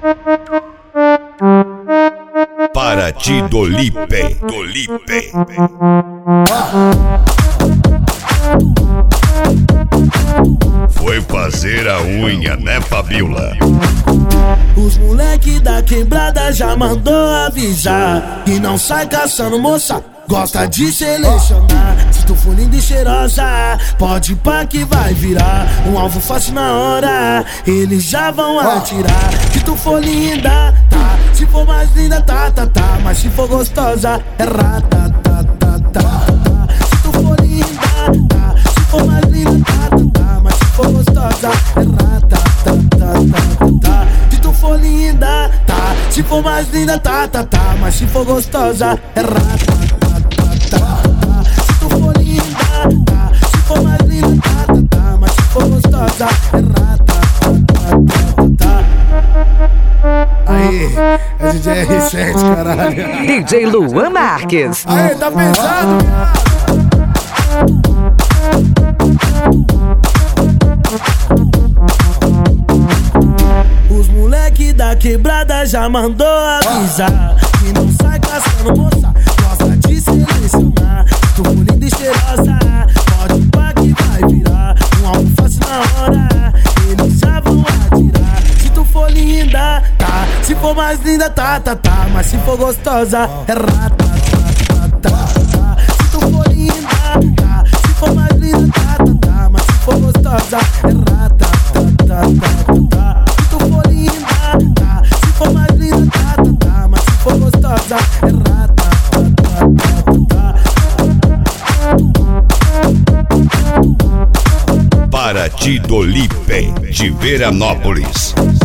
Paraty do Lipe. Foi fazer a unha, né, Fabiola? Os moleque da quebrada já mandou avisar que não sai caçando moça, gosta de selecionar. Se tu for linda e cheirosa, pode ir pra que vai virar um alvo fácil na hora, eles já vão atirar. Se tu for linda, tá. Se for mais linda, tá. Mas se for gostosa, é rata, tá. Se tu for linda, tá. Se for mais linda, tá. Mas se for gostosa, é rata, tá. Se tu for linda, tá. Se for mais linda, tá. Mas se for gostosa, é rata, tá. Se tu for linda, tá. Se for mais linda, tá. Mas se for gostosa, é rata, tá. Aí, é DJ R7, caralho. DJ Luan Marques. Aí, tá pesado, Os moleque da quebrada já mandou avisar que não sai caçando moça, gosta de selecionar. Tu for linda e cheirosa, pode ir pra que vai virar um alvo fácil na hora, eles já vão atirar. Se tu for linda, tá. Se for mais linda, tá. Mas se for gostosa, é rata, tá. Se tu for linda, tá. Se for mais linda, tá. Mas se for gostosa, é rata, tá. Se tu for linda, tá. Se for mais linda, tá. Mas se for gostosa, é rata, tá. Paraty do Lipe, de Veranópolis.